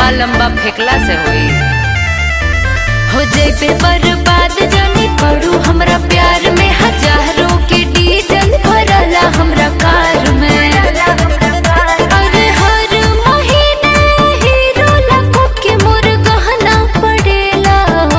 लंबा लंबा फेंकला से होई। हो जैबे बर्बाद जानी पड़ू हमरा प्यार में, हजारों के डीजल भरला हमरा कार में। अरे हर महीने हीरो लाखों के मोर गहना पड़ेला हो।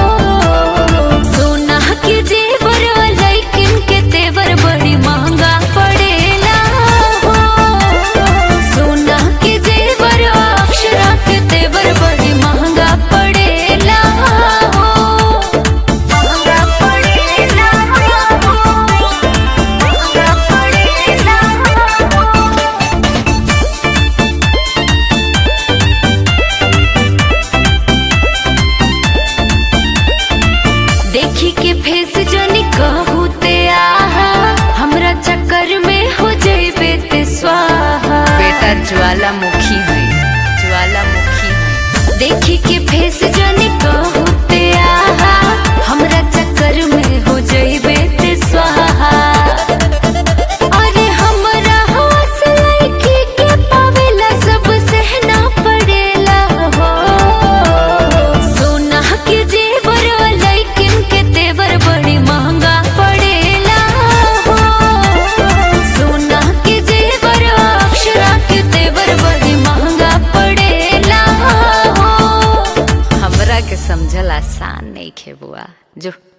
सोना के जेवर लेकिन के तेवर बड़ी महंगा पड़ेला हो। सोना के जेवर अक्षरा के तेवर बड़ी महंगा पड़ेला हो। महंगा पड़ेला हो, महंगा पड़ेला हो। देखी के फेस जनी कहू ते आहा, हमरा चक्कर में हो जइबे ते स्वाहा। बेटा ज्वालामुखी है, ज्वालामुखी है। देखी के फेस जनी कहू ते आहा, हमरा चक्कर में हो जइबे ते स्वाहा। अरे हमरा होश लइकी के पावेला सब सहना पड़ेला हो। सोना के जेवर लेकिन के तेवर बड़ी महंगा पड़ेला हो। सोना के जेवर अक्षरा के तेवर बड़ी महंगा पड़ेला हो। हमरा के समझल आसान नहीं खे बुआ जो।